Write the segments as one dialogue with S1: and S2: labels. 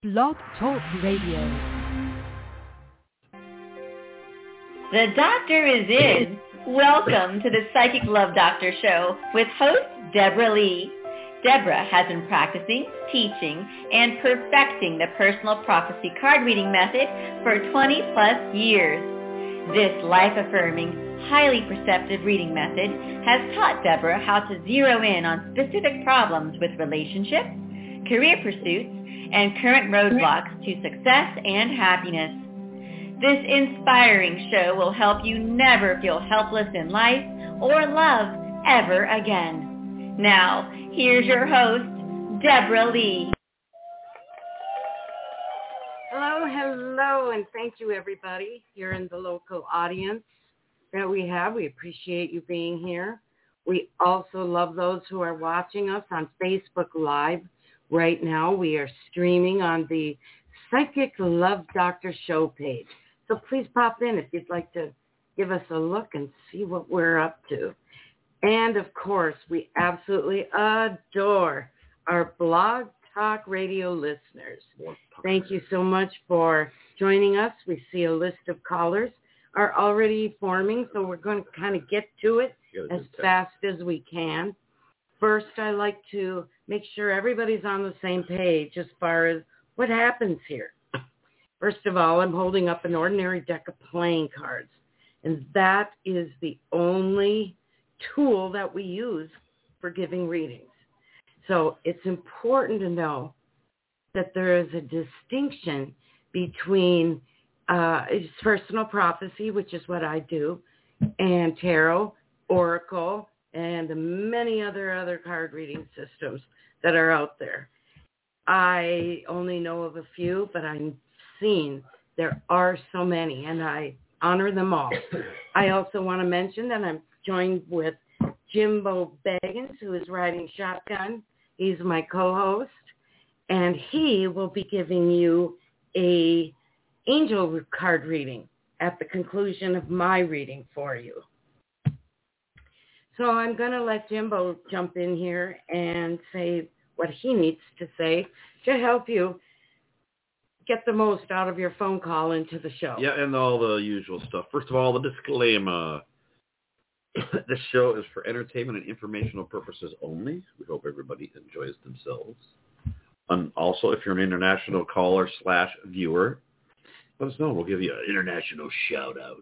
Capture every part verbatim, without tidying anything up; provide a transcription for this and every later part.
S1: Blog Talk Radio.
S2: The doctor is in. Welcome to the Psychic Love Doctor Show with host Deborah Lee. Deborah has been practicing, teaching, and perfecting the personal prophecy card reading method for twenty plus years. This life-affirming, highly perceptive reading method has taught Deborah how to zero in on specific problems with relationships, career pursuits, and current roadblocks to success and happiness. This inspiring show will help you never feel helpless in life or love ever again. Now, here's your host, Deborah Lee.
S3: Hello, hello, and thank you, everybody here in the local audience that we have. We appreciate you being here. We also love those who are watching us on Facebook Live right now. We are streaming on the Psychic Love Doctor Show page. So please pop in if you'd like to give us a look and see what we're up to. And, of course, we absolutely adore our Blog Talk Radio listeners. Thank you so much for joining us. We see a list of callers are already forming, so we're going to kind of get to it as fast as we can. First, I like to make sure everybody's on the same page as far as what happens here. First of all, I'm holding up an ordinary deck of playing cards, and that is the only tool that we use for giving readings. So it's important to know that there is a distinction between uh, personal prophecy, which is what I do, and tarot, oracle, and the many other other card reading systems that are out there. I only know of a few, but I'm seen there are so many, and I honor them all. I also want to mention that I'm joined with Jimbo Baggins, who is riding shotgun. He's my co-host, and he will be giving you a angel card reading at the conclusion of my reading for you. So I'm going to let Jimbo jump in here and say what he needs to say to help you get the most out of your phone call into the show.
S4: Yeah, and all the usual stuff. First of all, the disclaimer. This show is for entertainment and informational purposes only. We hope everybody enjoys themselves. And also, if you're an international caller slash viewer, let us know. We'll give you an international shout-out.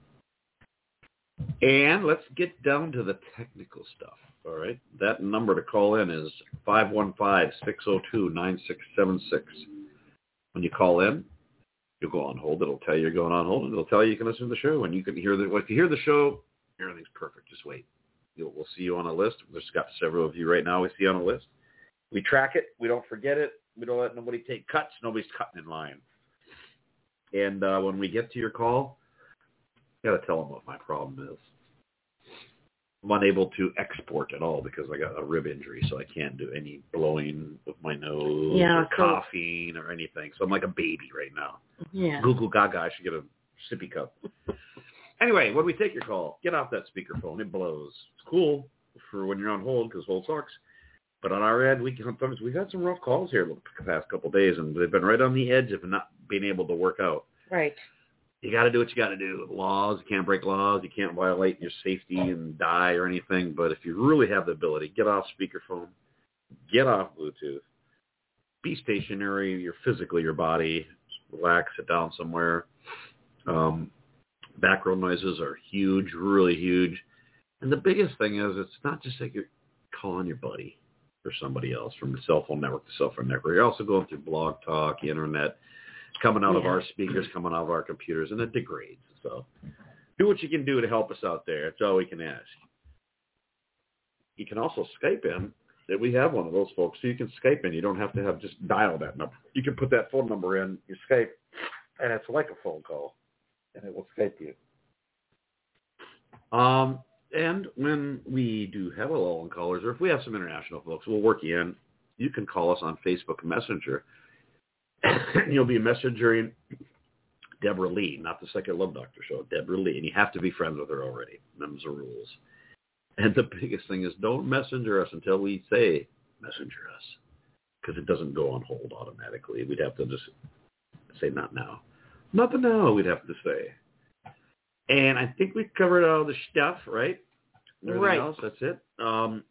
S4: And let's get down to the technical stuff, all right? That number to call in is five one five, six oh two, nine six seven six. When you call in, you'll go on hold. It'll tell you you're going on hold, and it'll tell you you can listen to the show. And you can hear the, well, if you hear the show, everything's perfect. Just wait. You'll, we'll see you on a list. There's got several of you right now we see on a list. We track it. We don't forget it. We don't let nobody take cuts. Nobody's cutting in line. And uh, when we get to your call, I got to tell them what my problem is. I'm unable to export at all because I got a rib injury, so I can't do any blowing with my nose
S3: yeah,
S4: or
S3: so,
S4: coughing or anything. So I'm like a baby right now.
S3: Yeah.
S4: Google Gaga, I should get a sippy cup. Anyway, when we take your call, get off that speakerphone. It blows. It's cool for when you're on hold because hold sucks. But on our end, we sometimes we've had some rough calls here the past couple of days, and they've been right on the edge of not being able to work out.
S3: Right.
S4: You got to do what you got to do. Laws, you can't break laws. You can't violate your safety and die or anything. But if you really have the ability, get off speakerphone, get off Bluetooth, be stationary. You're physically your body. Just relax, sit down somewhere. Um, background noises are huge, really huge. And the biggest thing is it's not just like you're calling your buddy or somebody else from the cell phone network to cell phone network. You're also going through Blog Talk, the internet, coming out yeah. of our speakers, coming out of our computers, and it degrades. So do what you can do to help us out there. That's all we can ask. You can also Skype in. That we have one of those folks, so you can Skype in. You don't have to have just dial that number. You can put that phone number in, you Skype, and it's like a phone call, and it will Skype you. Um, and when we do have a lull in callers, or if we have some international folks, we'll work you in. You can call us on Facebook Messenger. You'll be messaging Deborah Lee, not the Psychic Love Doctor Show, Deborah Lee, and you have to be friends with her already. Them's the rules. And the biggest thing is don't messenger us until we say messenger us. because it doesn't go on hold automatically. We'd have to just say not now. Not the now, we'd have to say. And I think we covered all the stuff, right? Everything
S3: right.
S4: else, that's it. Um,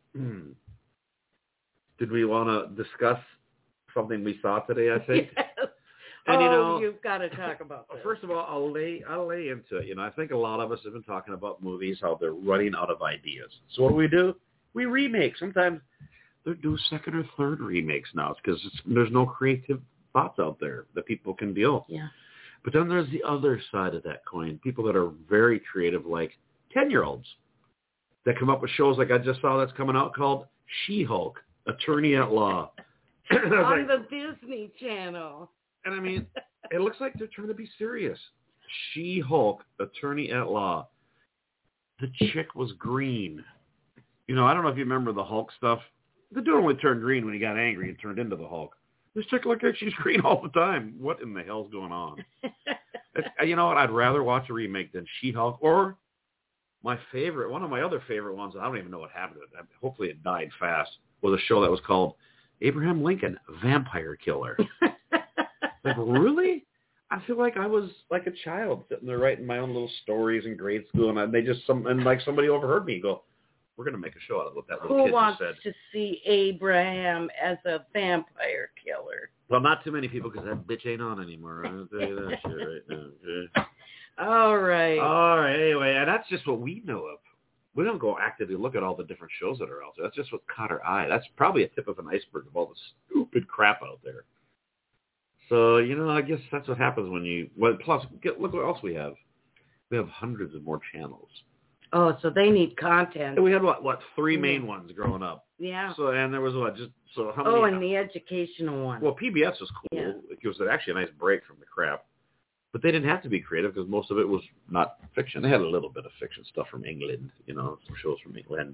S4: did we want to discuss something we saw today, I think?
S3: Yes.
S4: And,
S3: oh,
S4: you know,
S3: you've got to talk about that.
S4: First of all, I'll lay I'll lay into it. You know, I think a lot of us have been talking about movies, how they're running out of ideas. So what do we do? We remake. Sometimes they do second or third remakes now because there's no creative thoughts out there that people can deal.
S3: Yeah.
S4: But then there's the other side of that coin. People that are very creative, like ten-year-olds, that come up with shows like I just saw that's coming out called She-Hulk, Attorney at Law.
S3: On
S4: like,
S3: the Disney Channel.
S4: And I mean, it looks like they're trying to be serious. She-Hulk, Attorney at Law. The chick was green. You know, I don't know if you remember the Hulk stuff. The dude only turned green when he got angry and turned into the Hulk. This chick looked like she's green all the time. What in the hell's going on? You know what? I'd rather watch a remake than She-Hulk. Or my favorite, one of my other favorite ones, I don't even know what happened to it. Hopefully it died fast, was a show that was called Abraham Lincoln, Vampire Killer. Like, really? I feel like I was like a child sitting there writing my own little stories in grade school, and I, they just some and like somebody overheard me go, "We're going to make a show out of what that little
S3: Who
S4: kid
S3: wants
S4: just said."
S3: to see Abraham as a vampire killer?
S4: Well, not too many people because that bitch ain't on anymore. I'll tell you that shit right now. Okay?
S3: All right.
S4: All right. Anyway, and that's just what we know of. We don't go actively look at all the different shows that are out there. That's just what caught our eye. That's probably a tip of an iceberg of all the stupid crap out there. So, you know, I guess that's what happens when you, well, plus, get, look what else we have. We have hundreds of more channels.
S3: Oh, so they need content.
S4: And we had, what, what, three main ones growing up.
S3: Yeah.
S4: So, and there was, what, just, so how many?
S3: Oh, and the educational one.
S4: Well, P B S was cool.
S3: Yeah.
S4: It was actually a nice break from the crap. But they didn't have to be creative because most of it was not fiction. They had a little bit of fiction stuff from England, you know, some shows from England.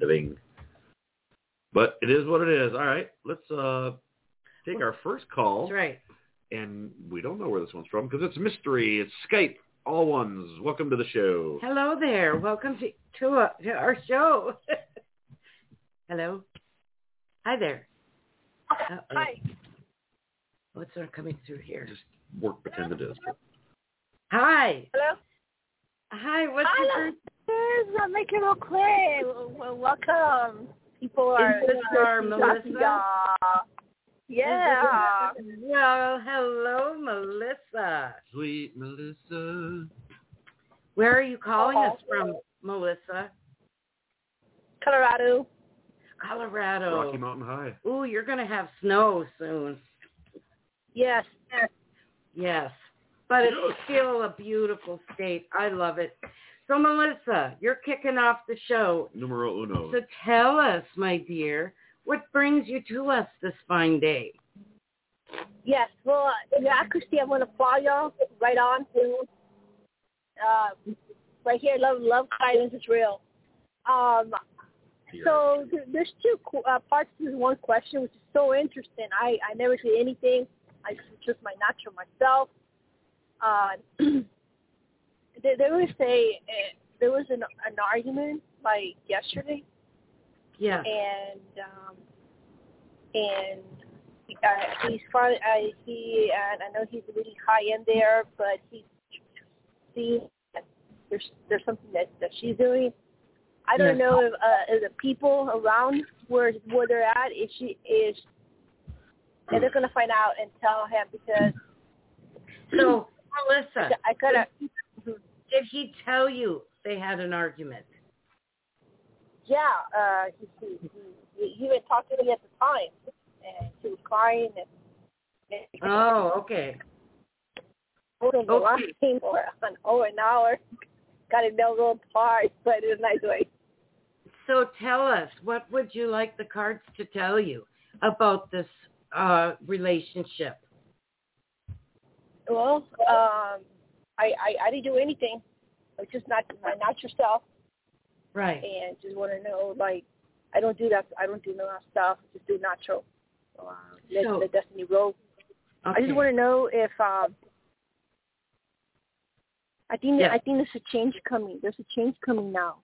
S4: But it is what it is. All right, let's uh, take our first call.
S3: That's right.
S4: And we don't know where this one's from because it's mystery. It's Skype. All ones. Welcome to the show.
S3: Hello there. Welcome to to, uh, to our show. Hello. Hi there. Uh-oh.
S1: Hi.
S3: What's not coming through here?
S4: Just work pretend it is.
S3: Hi.
S1: Hello.
S3: Hi. What's
S1: Hello.
S3: your
S1: This is Making It Clear. Well, welcome. People are.
S3: Is this our Melissa?
S1: Yeah.
S3: Well, hello, Melissa.
S4: Sweet Melissa.
S3: Where are you calling
S1: Oh.
S3: us from, Melissa?
S1: Colorado.
S3: Colorado.
S4: Rocky Mountain High.
S3: Ooh, you're going to have snow soon.
S1: Yes. Yes.
S3: Yes. But it's still a beautiful state. I love it. So, Melissa, you're kicking off the show.
S4: Numero uno.
S3: So tell us, my dear, what brings you to us this fine day?
S1: Yes. Well, uh, yeah, Christy, I'm going to follow y'all right on to uh, right here. Love, love, kindness is real. Um, so th- there's two uh, parts to this one question, which is so interesting. I, I never say anything. I just my natural myself. Uh, there, there was a uh, there was an, an argument like yesterday.
S3: Yeah.
S1: And um, and uh, he's far, uh, he and I know he's really high in there, but he's seeing that there's there's something that, that she's doing. I don't
S3: yes.
S1: know if, uh, if the people around where where they're at, if she is, and they're gonna find out and tell him because.
S3: So, Melissa,
S1: I gotta.
S3: Did he tell you they had an argument?
S1: Yeah, uh, he, he, he, he even talked to me at the time, and he was crying. And, and
S3: Oh, okay.
S1: hold him the
S3: Okay.
S1: line for an over an hour. Got a no little apart, but in a nice way.
S3: So tell us, what would you like the cards to tell you about this uh, relationship?
S1: Well, um, I, I I didn't do anything. I was just not my natural self.
S3: Right.
S1: And just want to know, like, I don't do that. I don't do no stuff. Just do natural. So, uh, let
S3: So-
S1: the destiny roll.
S3: Okay.
S1: I just want to know if um, I think
S3: Yeah.
S1: I think there's a change coming. There's a change coming now.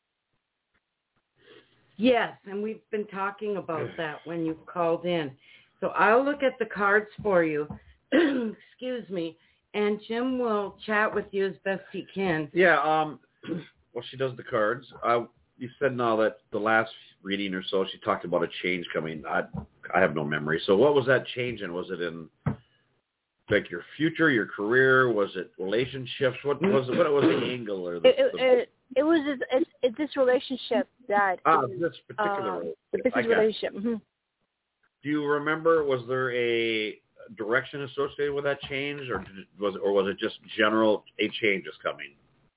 S3: Yes, and we've been talking about that when you called in. So I'll look at the cards for you. Excuse me. And Jim will chat with you as best he can.
S4: Yeah, um, well, she does the cards. I, you said now that the last reading or so, she talked about a change coming. I I have no memory. So what was that change in? Was it in, like, your future, your career? Was it relationships? What was it? What was the angle? Or the,
S1: It, it,
S4: the,
S1: it, it was it's, it's, it's this relationship that
S4: ah, this particular
S1: uh,
S4: relationship.
S1: the business relationship. Mm-hmm.
S4: Do you remember, was there a direction associated with that change, or did it, was it, or was it just general, a change is coming?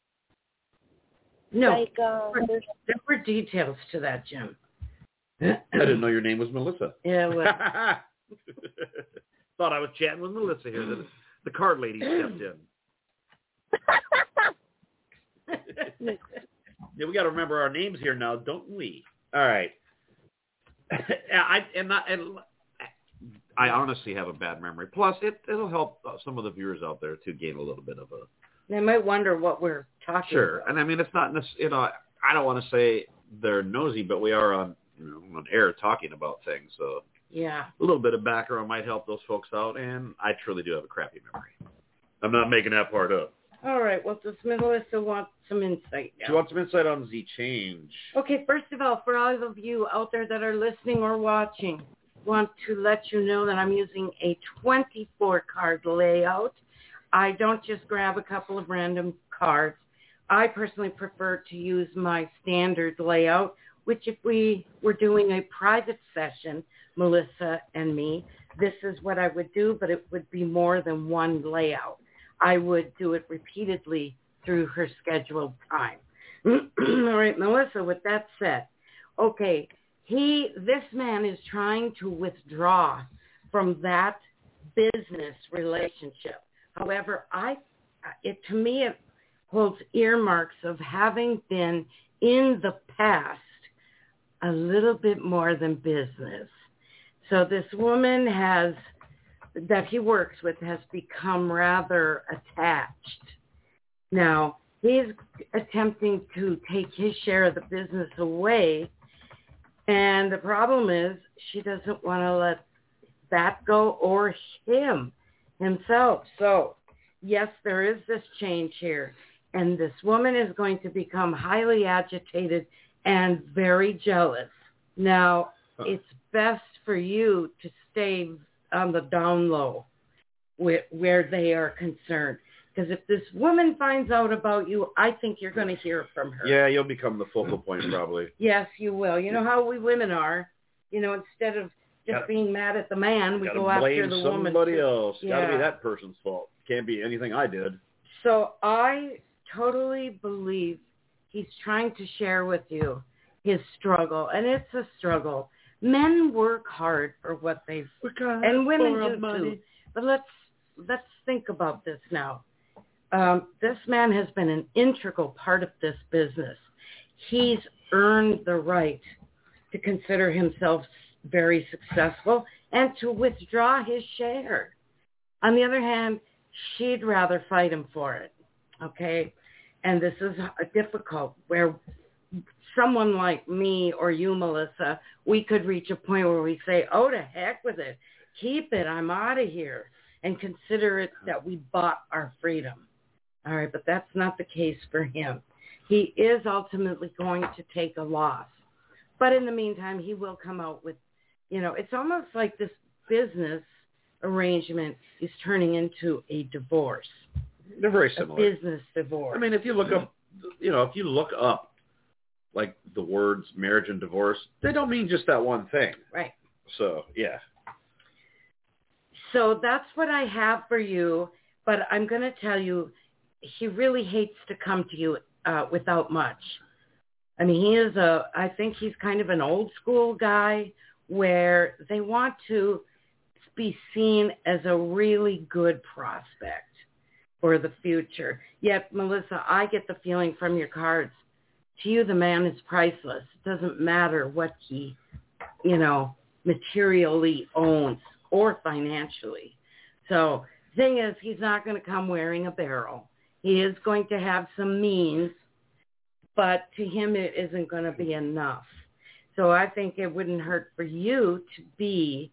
S3: No,
S1: Like, uh,
S3: there were details to that, Jim.
S4: I didn't know your name was Melissa.
S3: Yeah, well.
S4: Thought I was chatting with Melissa here. The, the card lady stepped in. Yeah, we got to remember our names here now, don't we? All right. I and not and I honestly have a bad memory. Plus, it it'll help some of the viewers out there to gain a little bit of a.
S3: They might wonder what we're talking
S4: Sure,
S3: about.
S4: and I mean it's not you know I don't want to say they're nosy, but we are on you know, on air talking about things, so
S3: yeah,
S4: a little bit of background might help those folks out. And I truly do have a crappy memory. I'm not making that part up.
S3: All right. Well, does Melissa want some insight now?
S4: Do you want some insight on the change?
S3: Okay. First of all, for all of you out there that are listening or watching, want to let you know that I'm using a twenty-four card layout. I don't just grab a couple of random cards. I personally prefer to use my standard layout, which if we were doing a private session, Melissa and me, this is what I would do, but it would be more than one layout. I would do it repeatedly through her scheduled time. All right, Melissa, with that said, okay, he, this man is trying to withdraw from that business relationship. However, I, it to me, it holds earmarks of having been in the past a little bit more than business. So this woman has, that he works with, has become rather attached. Now, he's attempting to take his share of the business away, and the problem is she doesn't want to let that go, or him himself. So, yes, there is this change here, and this woman is going to become highly agitated and very jealous. Now, huh. It's best for you to stay on the down low where, where they are concerned. Because if this woman finds out about you, I think you're going to hear from her.
S4: Yeah, you'll become the focal point probably.
S3: Yes, you will. You know how we women are. You know, instead of just gotta, being mad at the man, we go after the woman.
S4: Somebody else.
S3: Yeah.
S4: Got to be that person's fault. Can't be anything I did.
S3: So I totally believe he's trying to share with you his struggle, and it's a struggle. Men work hard for what they've, and women do too. But let's let's think about this now. Um, this man has been an integral part of this business. He's earned the right to consider himself very successful and to withdraw his share. On the other hand, she'd rather fight him for it. Okay, and this is a difficult where. Someone like me or you, Melissa, we could reach a point where we say, oh, to heck with it. Keep it. I'm out of here. And consider it that we bought our freedom. All right, but that's not the case for him. He is ultimately going to take a loss. But in the meantime, he will come out with, you know, it's almost like this business arrangement is turning into a divorce.
S4: They're very similar.
S3: A business divorce.
S4: I mean, if you look up, you know, if you look up, like the words marriage and divorce, they don't mean just that one thing.
S3: Right.
S4: So, yeah.
S3: So that's what I have for you, but I'm going to tell you, he really hates to come to you uh, without much. I mean, he is a, I think he's kind of an old school guy where they want to be seen as a really good prospect for the future. Yet, Melissa, I get the feeling from your cards, to you, the man is priceless. It doesn't matter what he, you know, materially owns or financially. So the thing is, he's not going to come wearing a barrel. He is going to have some means, but to him, it isn't going to be enough. So I think it wouldn't hurt for you to be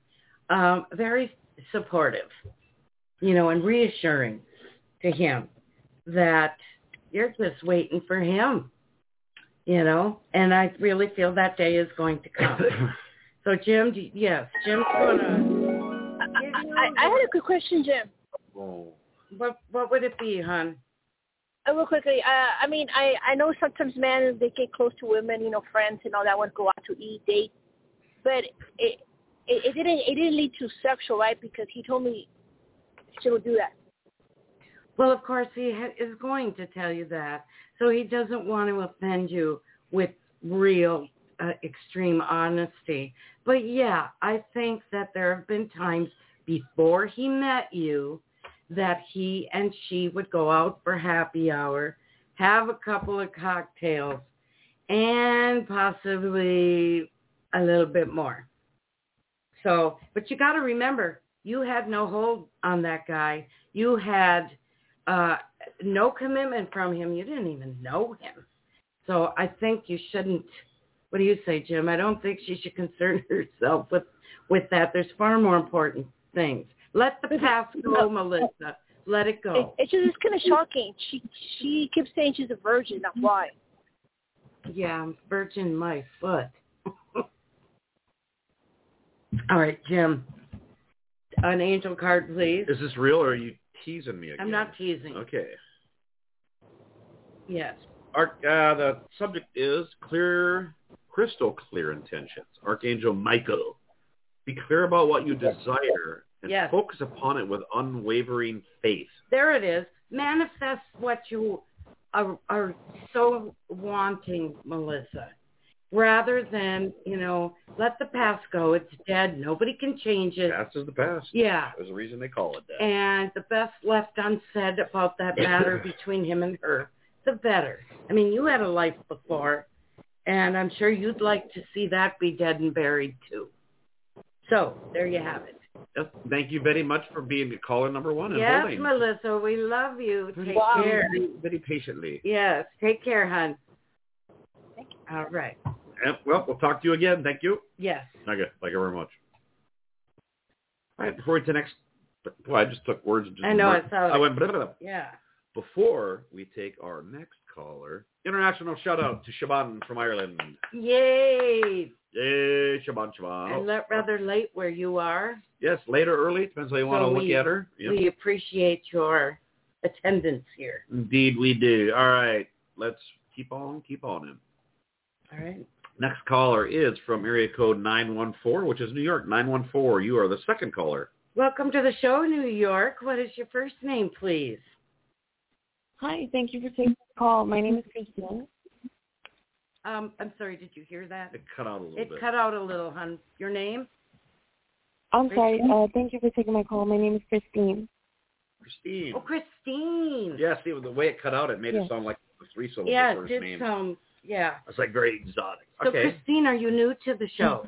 S3: um, very supportive, you know, and reassuring to him that you're just waiting for him, you know, and I really feel that day is going to come. So, Jim, do, yes, Jim's going to...
S1: I, I had a quick question, Jim.
S4: Oh.
S3: What, what would it be, hon?
S1: Uh, real quickly, uh, I mean, I, I know sometimes men, they get close to women, you know, friends and all that, want to go out to eat, date, but it, it, it didn't it didn't lead to sexual, right? Because he told me she would do that.
S3: Well, of course, he ha- is going to tell you that. So he doesn't want to offend you with real uh, extreme honesty. But, yeah, I think that there have been times before he met you that he and she would go out for happy hour, have a couple of cocktails, and possibly a little bit more. So, but you got to remember, you had no hold on that guy. You had uh, no commitment from him. You didn't even know him. So I think you shouldn't, what do you say, Jim? I don't think she should concern herself with, with that. There's far more important things. Let the past go, Melissa. Let it go.
S1: It, it's just it's kind of shocking. She she keeps saying she's a virgin. That's why.
S3: Yeah, I'm virgin my foot. All right, Jim. An angel card, please.
S4: Is this real, or are you teasing me again?
S3: I'm not teasing.
S4: Okay.
S3: Yes.
S4: Arch, uh, the subject is clear, crystal clear intentions. Archangel Michael. Be clear about what you desire and
S3: yes.
S4: focus upon it with unwavering faith.
S3: There it is. Manifest what you are, are so wanting, Melissa. Rather than, you know, let the past go. It's dead. Nobody can change it.
S4: Past is the past.
S3: Yeah.
S4: There's a reason they call it that.
S3: And the best left unsaid about that matter between him and her, the better. I mean, you had a life before, and I'm sure you'd like to see that be dead and buried too. So, there you have it.
S4: Yes, thank you very much for being caller number one and
S3: yes,
S4: holding.
S3: Melissa, we love you. Take
S1: wow.
S3: care.
S4: Very, very patiently.
S3: Yes, take care, hon. All right.
S4: And, well, we'll talk to you again. Thank you.
S3: Yes.
S4: Okay, thank you very much. All right, before we to next, well, I just took words and just.
S3: I know,
S4: mer-
S3: I saw it.
S4: I went. Blah, blah, blah.
S3: Yeah.
S4: Before we take our next caller, international shout out to Siobhan from Ireland.
S3: Yay.
S4: Yay, Siobhan, Siobhan.
S3: And let rather late where you are.
S4: Yes, late or early, depends how you want
S3: So
S4: to look
S3: we,
S4: at her. Yep.
S3: We appreciate your attendance here.
S4: Indeed, we do. All right, let's keep on, keep on in.
S3: All right.
S4: Next caller is from area code nine one four, which is New York. nine one four, you are the second caller.
S3: Welcome to the show, New York. What is your first name, please?
S5: Hi, thank you for taking the call. My name is Christine.
S3: Um, I'm sorry, did you hear that?
S4: It cut out a little
S3: It
S4: bit.
S3: cut out a little, hon. Your name?
S5: I'm sorry. Uh, thank you for taking my call. My name is Christine.
S4: Christine.
S3: Oh, Christine.
S4: Yeah, see, the way it cut out, it made
S5: Yes.
S4: it sound like the three syllable
S3: Yeah, it
S4: first
S3: did
S4: name.
S3: sound, yeah.
S4: It's like very exotic.
S3: So,
S4: Okay.
S3: Christine, are you new to the show?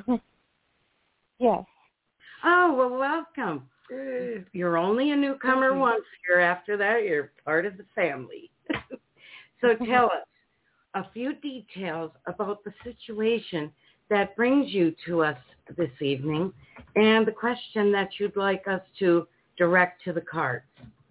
S5: Yes.
S3: Oh, well, welcome. You're only a newcomer
S5: Thank you.
S3: once here. After that, you're part of the family. So tell us a few details about the situation that brings you to us this evening and the question that you'd like us to direct to the cards.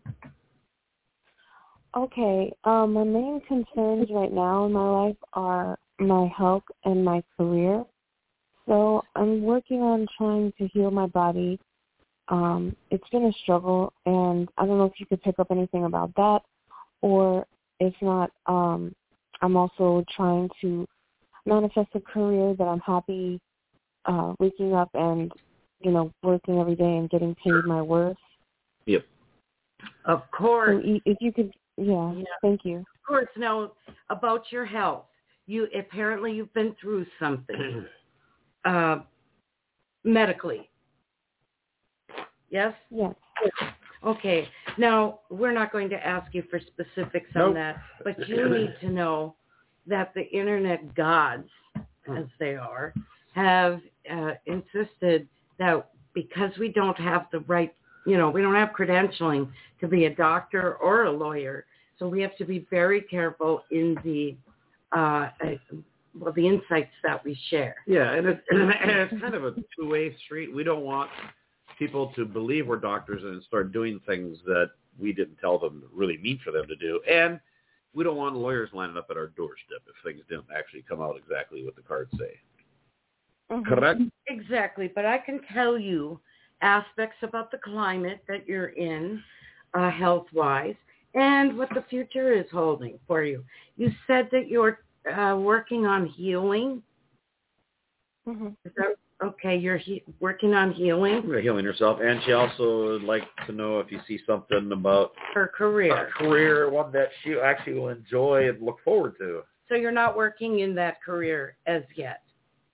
S5: Okay. Um, my main concerns right now in my life are my health and my career. So I'm working on trying to heal my body. Um, it's been a struggle, and I don't know if you could pick up anything about that, or if not, um, I'm also trying to manifest a career that I'm happy uh, waking up and, you know, working every day and getting paid my worth.
S4: Yep.
S3: Of course.
S5: So if you could, yeah,
S3: Yeah.
S5: thank you.
S3: Of course. Now, about your health, you apparently you've been through something uh, medically. Yes?
S5: Yes.
S3: Okay. Now, we're not going to ask you for specifics
S4: Nope.
S3: on that, but you need to know that the internet gods, as they are, have uh, insisted that because we don't have the right, you know, we don't have credentialing to be a doctor or a lawyer, so we have to be very careful in the, uh, uh, well, the insights that we share.
S4: Yeah, and it's, and it's kind of a two-way street. We don't want people to believe we're doctors and start doing things that we didn't tell them really mean for them to do. And we don't want lawyers lining up at our doorstep if things didn't actually come out exactly what the cards say. Mm-hmm. Correct?
S3: Exactly. But I can tell you aspects about the climate that you're in, uh, health-wise, and what the future is holding for you. You said that you're uh, working on healing.
S5: Mm-hmm.
S3: Is that okay? You're he- working on healing?
S4: You're healing herself. And she also would like to know if you see something about
S3: her career.
S4: A career, one that she actually will enjoy and look forward to.
S3: So you're not working in that career as yet?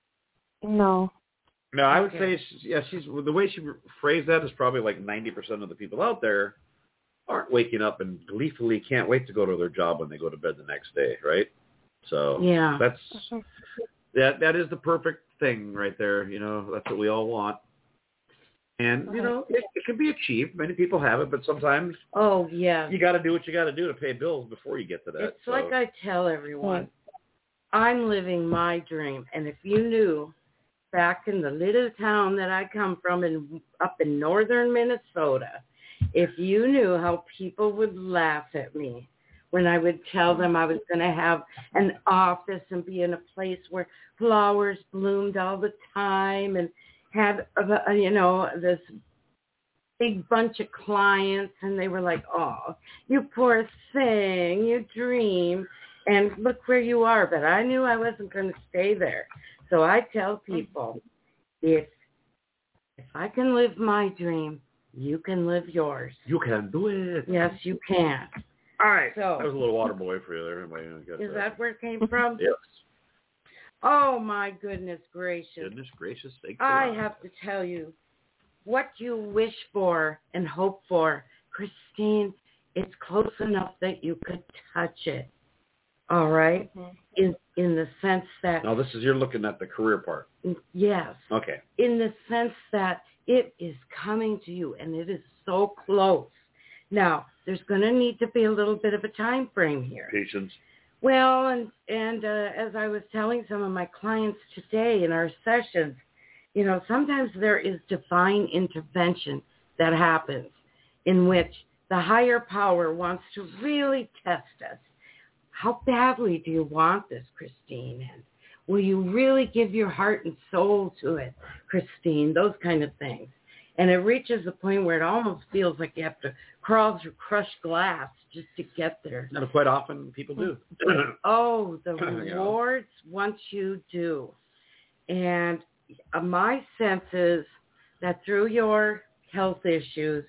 S5: No.
S4: No, I would okay. say, she, yeah, she's the way she phrased that is probably like ninety percent of the people out there aren't waking up and gleefully can't wait to go to their job when they go to bed the next day, right? So
S3: yeah,
S4: that's that that is the perfect thing right there. You know, that's what we all want. And, you know, it, it can be achieved. Many people have it, but sometimes
S3: oh yeah,
S4: you got to do what you got to do to pay bills before you get to that.
S3: It's
S4: so.
S3: like I tell everyone, I'm living my dream. And if you knew back in the little town that I come from in, up in northern Minnesota, if you knew how people would laugh at me when I would tell them I was going to have an office and be in a place where flowers bloomed all the time and had, uh, you know, this big bunch of clients, and they were like, oh, you poor thing, you dream, and look where you are. But I knew I wasn't going to stay there. So I tell people, if if I can live my dream, you can live yours.
S4: You can do it.
S3: Yes, you can.
S4: All right.
S3: So,
S4: that was a little water boy for you there.
S3: Is that. that where it came from?
S4: Yes.
S3: Oh, my goodness gracious.
S4: Goodness gracious.
S3: I have to tell you, what you wish for and hope for, Christine, it's close enough that you could touch it. All right? Mm-hmm. In in the sense that...
S4: Now, this is, you're looking at the career part.
S3: Yes.
S4: Okay.
S3: In the sense that it is coming to you, and it is so close. Now, there's going to need to be a little bit of a time frame here.
S4: Patience.
S3: Well, and, and uh, as I was telling some of my clients today in our sessions, you know, sometimes there is divine intervention that happens in which the higher power wants to really test us. How badly do you want this, Christine? And will you really give your heart and soul to it, Christine? Those kind of things. And it reaches a point where it almost feels like you have to crawl through crushed glass just to get there.
S4: Not quite often people do.
S3: Oh, the rewards once you do. And my sense is that through your health issues,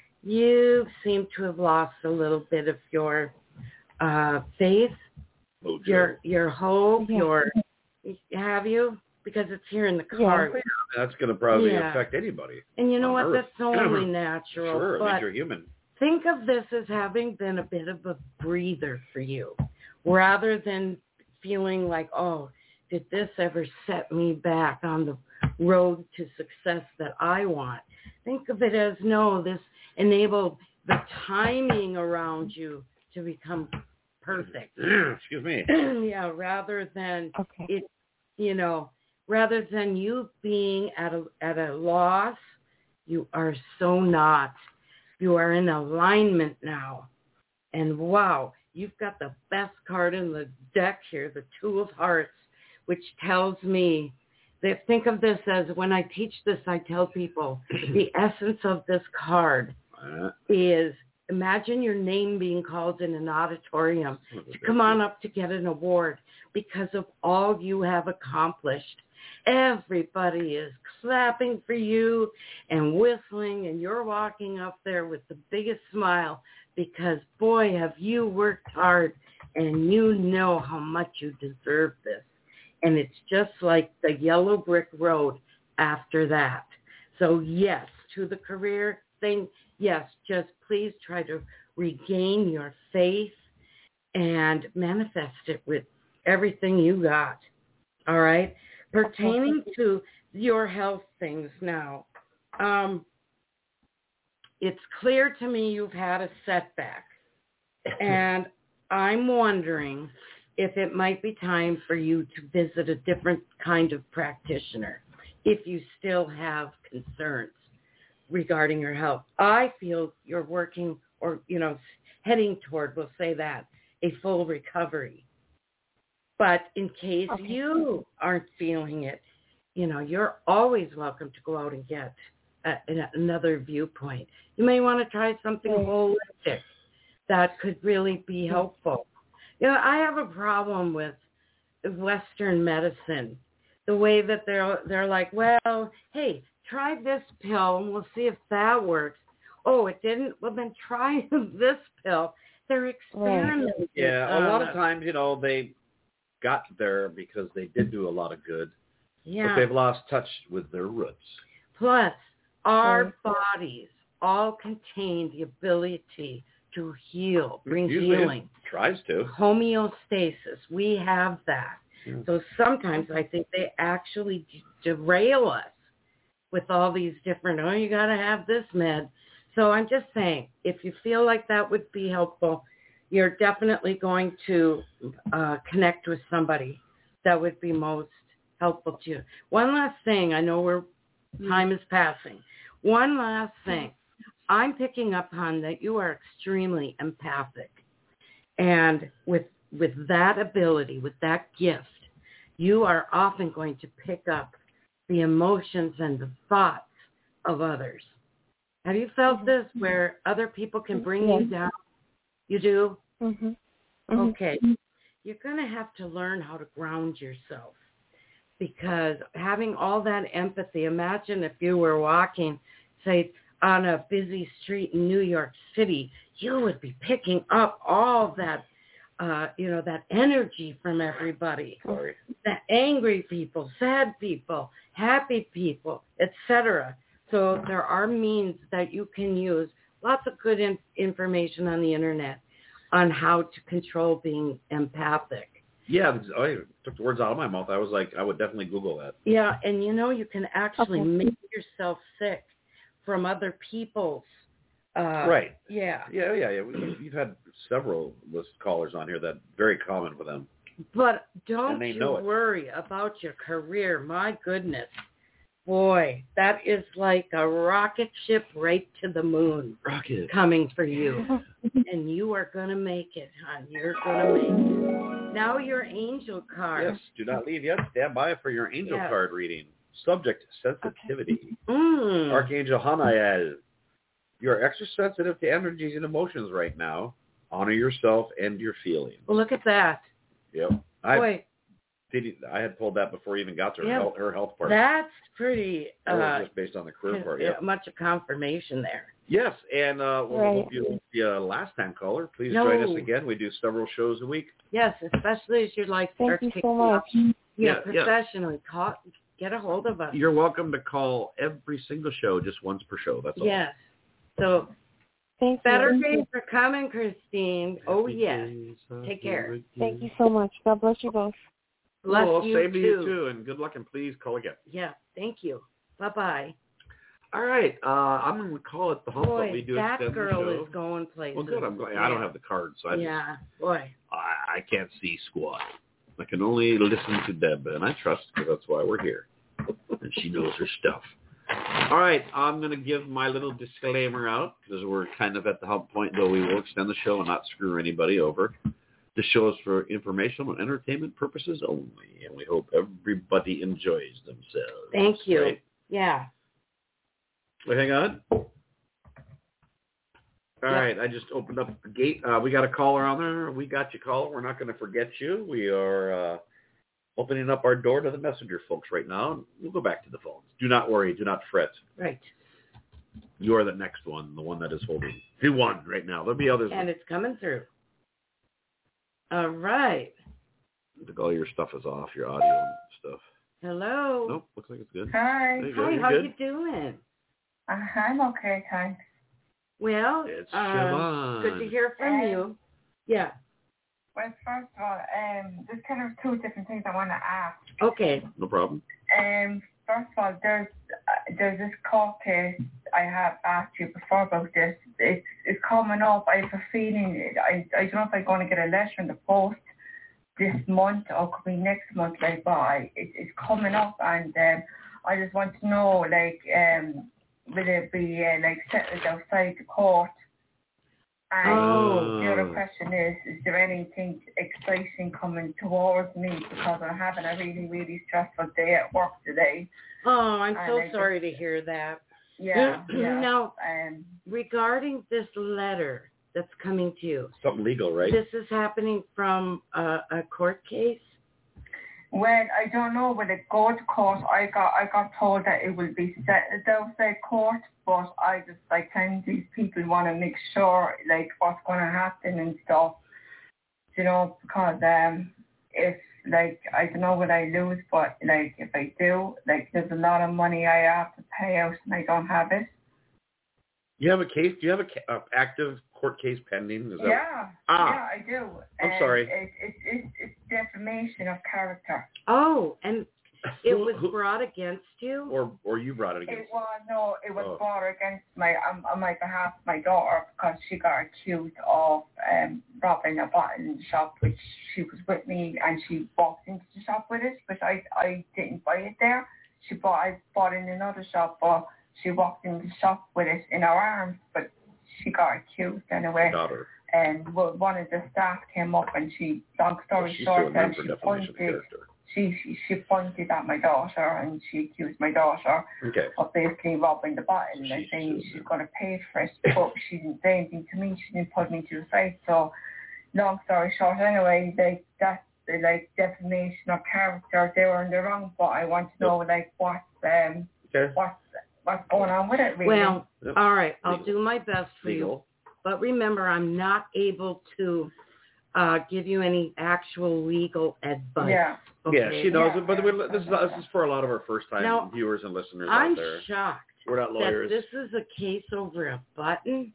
S3: you seem to have lost a little bit of your uh, faith,
S4: oh,
S3: your your hope,
S5: yeah.
S3: your have you? Because it's here in the card.
S4: Yeah. That's going to probably
S3: yeah.
S4: affect anybody.
S3: And you know what?
S4: Earth.
S3: That's only natural.
S4: Sure,
S3: but
S4: you're human.
S3: Think of this as having been a bit of a breather for you, rather than feeling like, oh, did this ever set me back on the road to success that I want? Think of it as, no, this enabled the timing around you to become perfect.
S4: Excuse me.
S3: Yeah, rather than
S5: okay.
S3: it, you know, rather than you being at a at a loss, you are so not. You are in alignment now. And wow, you've got the best card in the deck here, the Two of Hearts, which tells me that, think of this as, when I teach this, I tell people the essence of this card uh, is, imagine your name being called in an auditorium to come on up to get an award because of all you have accomplished. Everybody is clapping for you and whistling, and you're walking up there with the biggest smile because, boy, have you worked hard, and you know how much you deserve this. And it's just like the yellow brick road after that. So, yes, to the career thing, yes, just please try to regain your faith and manifest it with everything you got. All right? Pertaining to your health things now, um, it's clear to me you've had a setback. And I'm wondering if it might be time for you to visit a different kind of practitioner if you still have concerns. regarding your health. I feel you're working or, you know, heading toward, we'll say that, a full recovery. But in case okay. you aren't feeling it, you know, you're always welcome to go out and get a, another viewpoint. You may want to try something holistic that could really be helpful. You know, I have a problem with Western medicine, the way that they're they're like, well, hey, try this pill and we'll see if that works. Oh, it didn't? Well, then try this pill. They're experimenting.
S4: Yeah, a
S3: uh,
S4: lot of times, you know, they got there because they did do a lot of good,
S3: yeah.
S4: but they've lost touch with their roots.
S3: Plus, our bodies all contain the ability to heal, bring
S4: Usually
S3: healing.
S4: It tries to.
S3: Homeostasis. We have that. Yeah. So sometimes I think they actually derail us with all these different, oh, you got to have this med. So I'm just saying, if you feel like that would be helpful, you're definitely going to uh, connect with somebody that would be most helpful to you. One last thing. I know we're time is passing. One last thing. I'm picking up on that you are extremely empathic. And with with that ability, with that gift, you are often going to pick up the emotions and the thoughts of others. Have you felt this where other people can bring
S5: yes.
S3: you down? You do?
S5: Mm-hmm. Mm-hmm.
S3: Okay. You're going to have to learn how to ground yourself, because having all that empathy, imagine if you were walking, say, on a busy street in New York City, you would be picking up all that, uh, you know, that energy from everybody.
S4: Sorry.
S3: The angry people, sad people, happy people, et cetera. So there are means that you can use. Lots of good in- information on the internet on how to control being empathic.
S4: Yeah, I took the words out of my mouth. I was like, I would definitely Google that.
S3: Yeah, and you know, you can actually
S5: okay.
S3: make yourself sick from other people's. Uh,
S4: right.
S3: Yeah.
S4: Yeah, yeah, yeah. We, you've had several list callers on here that very common for them.
S3: But don't
S4: And they
S3: you
S4: know it.
S3: worry about your career. My goodness. Boy, that is like a rocket ship right to the moon.
S4: Rocket.
S3: Coming for you. And you are going to make it, hon. You're going to make it. Now your angel card.
S4: Yes, do not leave yet. Stand by for your angel
S3: yes.
S4: card reading. Subject, sensitivity.
S3: Okay. Mm.
S4: Archangel Hanael. You're extra sensitive to energies and emotions right now. Honor yourself and your feelings.
S3: Well, look at that.
S4: Yep. I,
S3: Boy.
S4: Did, I had pulled that before you even got to her,
S3: yeah,
S4: health, her health part.
S3: That's pretty.
S4: That
S3: uh,
S4: was just based on the career part. Yeah.
S3: Much of confirmation there.
S4: Yes, and uh, we'll
S5: right.
S4: hope you'll be a last-time caller. Please
S3: no.
S4: join us again. We do several shows a week.
S3: Yes, especially as your life
S5: Thank
S3: starts
S5: you
S3: kicking
S5: so much.
S3: off. Yeah,
S4: Yeah, yeah.
S3: professionally. Call, get a hold of us.
S4: You're welcome to call every single show, just once per show. That's all.
S3: Yes. So,
S5: Thank
S3: better
S5: you.
S3: days are coming, Christine. Oh, yes. Take care.
S5: Thank you so much. God bless you both.
S3: Bless
S4: oh,
S3: you,
S4: same to you,
S3: too.
S4: too, and good luck, and please call again.
S3: Yeah, thank you. Bye-bye.
S4: All right, uh, I'm going to call it the hump
S3: Boy,
S4: that we do
S3: that
S4: extend
S3: girl
S4: the show.
S3: is going places.
S4: Well, good. I'm glad.
S3: Yeah.
S4: I don't have the card, so I
S3: Yeah,
S4: just,
S3: boy.
S4: I, I can't see squat. I can only listen to Deb, and I trust because that's why we're here, and she knows her stuff. All right, I'm going to give my little disclaimer out because we're kind of at the hump point, though we will extend the show and not screw anybody over. The show is for informational and entertainment purposes only, and we hope everybody enjoys themselves.
S3: Thank you.
S4: Right?
S3: Yeah.
S4: Wait, hang on. All
S3: Yep.
S4: right, I just opened up the gate. Uh, we got a caller on there. We got you, caller. We're not going to forget you. We are uh, opening up our door to the messenger folks right now. We'll go back to the phones. Do not worry. Do not fret.
S3: Right.
S4: You are the next one, the one that is holding. You won right now. There'll be others.
S3: And it's coming through. All right.
S4: All your stuff is off, your audio and stuff.
S3: Hello.
S4: Nope, looks like it's good.
S6: Hi.
S4: There you go.
S3: Hi,
S4: You're
S3: how
S4: good.
S3: you doing?
S6: Uh, I'm okay, thanks.
S3: Well,
S4: It's
S3: um,
S4: Siobhan.
S3: good to hear from
S6: Um,
S3: you. Yeah.
S6: Well, first of all, um, there's kind of two different things I want to ask.
S3: Okay.
S4: No problem.
S6: Um, first of all, there's uh, there's this court case I have asked you before about this. It's it's coming up. I have a feeling. I I don't know if I'm going to get a letter in the post this month or could be next month. Like, but I, it, it's coming up, and um, I just want to know, like, um, will it be uh, like settled outside the court? And
S3: Oh.
S6: the other question is, is there anything exciting coming towards me because I'm having a really, really stressful day at work today.
S3: Oh, I'm so
S6: And I
S3: sorry
S6: just-
S3: to hear that.
S6: Yeah, yeah.
S3: Now,
S6: Um,
S3: regarding this letter that's coming to you,
S4: Something legal, right?
S3: this is happening from a, a court case?
S6: well, I don't know, will it go to court? I got I got told that it will be settled outside court, but I just, like, kind of these people want to make sure, like, what's going to happen and stuff, you know, because um, if, like, I don't know what I lose, but, like, if I do, like, there's a lot of money I have to pay out and I don't have it.
S4: You have a case? Do you have a ca- uh, active court case pending? Is that
S6: Yeah,
S4: Ah.
S6: yeah, I do.
S4: I'm
S6: And
S4: sorry.
S6: It, it, it, it's defamation of character.
S3: Oh, and it
S4: Who-
S3: was
S4: who-
S3: brought against you?
S4: or or you brought it
S6: It
S4: against?
S6: was no, it was
S4: Oh.
S6: brought against my um, on my behalf, my daughter, because she got accused of um robbing a bottle in the shop, which she was with me, and she walked into the shop with it, but I I didn't buy it there. She bought I bought it in another shop, but she walked in the shop with it in her arms, but she got accused anyway.
S4: Daughter.
S6: And well, one of the staff came up, and she, long story
S4: She's
S6: short,
S4: suing them
S6: and
S4: for
S6: she
S4: defamation of
S6: pointed.
S4: character.
S6: She, she she pointed at my daughter, and she accused my daughter
S4: Okay.
S6: of basically robbing the bottle
S4: She-
S6: and saying
S4: she-
S6: she's going to pay for it, but she didn't say anything to me. She didn't put me to the side. So, long story short, anyway, like that's the, like defamation of character. They were in the wrong, but I want to know like what's um
S4: Okay.
S6: what's what's going on with it really.
S3: Well,
S4: Yep.
S3: all right, I'll
S4: Legal.
S3: do my best for you.
S4: Legal.
S3: But remember, I'm not able to uh, give you any actual legal advice.
S6: yeah,
S3: Okay?
S4: Yeah, she knows
S6: Yeah,
S4: it, but
S6: yeah.
S4: we, this is this is for a lot of our first time
S3: Now,
S4: viewers and listeners
S3: I'm
S4: out there.
S3: shocked
S4: We're not lawyers.
S3: that this is a case over a button.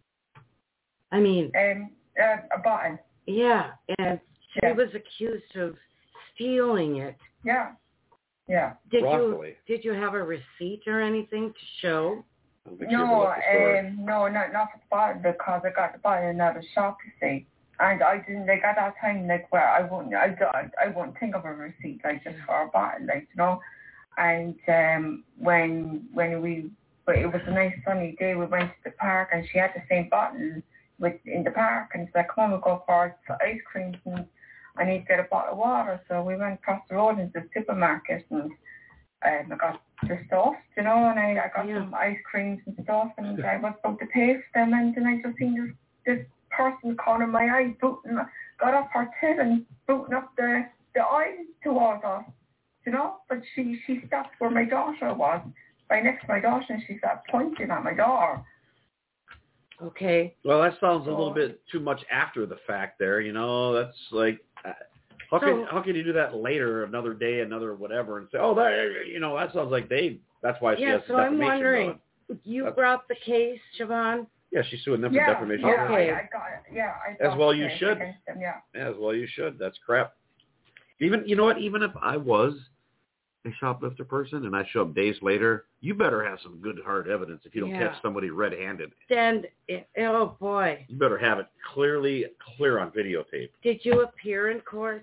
S3: I mean,
S6: um, uh, a bottle.
S3: yeah, and she
S6: Yeah.
S3: was accused of stealing it.
S6: Yeah, yeah.
S3: Did
S4: Wrongfully.
S3: you did you have a receipt or anything to show?
S4: I don't think she ever
S6: No,
S4: left the store.
S6: um, no, not not for the bottle because I got the bottle in another shop, you see. And I didn't like at that time like where I wouldn't I, I, I wouldn't think of a receipt like just for a bottle, like you know. And um when when we but it was a nice sunny day, we went to the park and she had the same bottle with in the park and she's like, come on, we'll go for ice cream and I need to get a bottle of water. So we went across the road into the supermarket and um, I got the stuff, you know, and I, I got
S3: Yeah.
S6: some ice creams and stuff, and I was about to pay for them, and then I just seen this, this person corner my eye, booting, got off her tit and booting up the, the aisle towards us, you know, but she, she stopped where my daughter was, right next to my daughter, and she started pointing at my daughter.
S3: Okay.
S4: Well, that sounds a little
S6: Oh.
S4: bit too much after the fact there, you know. That's like, uh, how can
S3: So-
S4: how can you do that later, another day, another whatever, and say, oh, that, you know, that sounds like they, that's why she
S3: Yeah,
S4: has the
S3: so I'm
S4: defamation
S3: wondering,
S4: going.
S3: you
S4: That's-
S3: brought the case, Siobhan?
S4: Yeah, she's suing them for
S6: Yeah,
S4: defamation.
S6: yeah,
S3: Okay.
S6: I, I got it, yeah. I
S4: As
S6: got
S4: well
S6: the
S4: you
S6: case
S4: should.
S6: against them, yeah.
S4: Yeah, well, you should. That's crap. Even, you know what, even if I was a shoplifter person and I show up days later, you better have some good hard evidence if you don't
S3: Yeah.
S4: catch somebody red-handed.
S3: Then, oh boy,
S4: You better have it clearly clear on videotape.
S3: did you appear in court?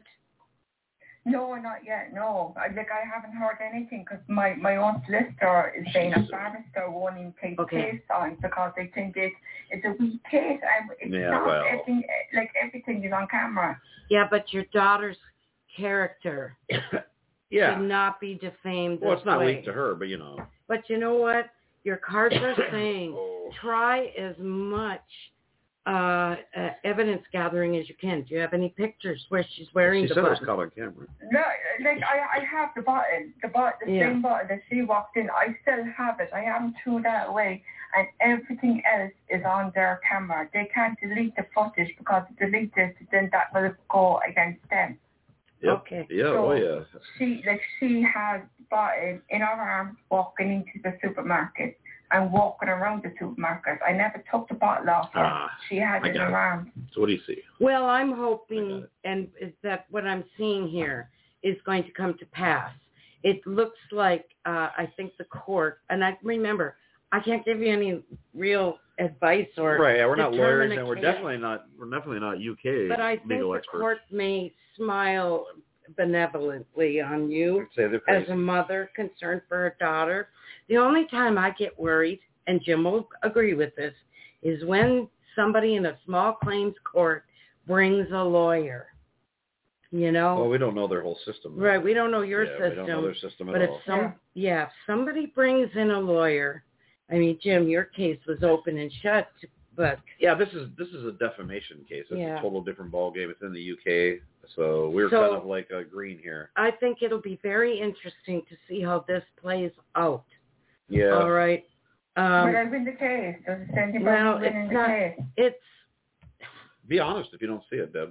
S6: No, not yet. No, I, like I haven't heard anything because my my own solicitor is saying a
S4: Jesus.
S6: barrister won't even take
S3: Okay.
S6: the case on because they think it it's a weak case and it's
S4: Yeah,
S6: not
S4: well.
S6: everything like everything is on camera.
S3: Yeah, but your daughter's character
S4: Yeah.
S3: should not be defamed
S4: Well,
S3: this
S4: it's not
S3: way.
S4: weak to her, but you know.
S3: But you know what? Your cards are saying
S4: Oh.
S3: try as much uh, uh, evidence gathering as you can. Do you have any pictures where she's wearing
S4: She
S3: the
S4: said it was
S3: button?
S4: caught on camera.
S6: No, like I I have the bottle, the bot, the
S3: Yeah.
S6: same bottle that she walked in. I still have it. I haven't threw that away, and everything else is on their camera. They can't delete the footage because if they delete it, then that will go against them.
S4: Yep.
S3: Okay.
S4: Yeah,
S6: So-
S4: oh yeah.
S6: She like she has bottle in her arms walking into the supermarket and walking around the supermarket. I never took the bottle off her.
S4: Ah,
S6: she had
S4: I
S6: it in
S4: got
S6: her
S4: it.
S6: arms.
S4: So what do you see?
S3: Well, I'm
S4: I got
S3: hoping,
S4: it.
S3: and is that what I'm seeing here is going to come to pass. It looks like uh, I think the court, and I remember, I can't give you any real advice or
S4: Right, yeah, we're not
S3: determine
S4: lawyers,
S3: a
S4: and we're
S3: case.
S4: definitely not we're definitely not U K
S3: But I think
S4: legal
S3: the
S4: experts.
S3: court may smile benevolently on you
S4: Say they're
S3: as
S4: crazy.
S3: a mother concerned for her daughter. The only time I get worried, and Jim will agree with this, is when somebody in a small claims court brings a lawyer. You know?
S4: Well, we don't know their whole system.
S3: Right, we don't know your
S4: yeah,
S3: system.
S4: We don't know their system at
S3: but
S4: all.
S3: if some, yeah. yeah, if somebody brings in a lawyer, I mean, Jim, your case was open and shut, but
S4: yeah, this is this is a defamation case. It's
S3: yeah.
S4: a total different ballgame. It's in the U K, so we're
S3: so,
S4: kind of like a green here.
S3: I think it'll be very interesting to see how this plays out.
S4: Yeah.
S3: All right. Um,
S6: Will I win the case? Does it send you
S3: well,
S6: winning
S3: it's
S6: the
S3: not.
S6: case?
S3: It's.
S4: Be honest if you don't see it, Deb.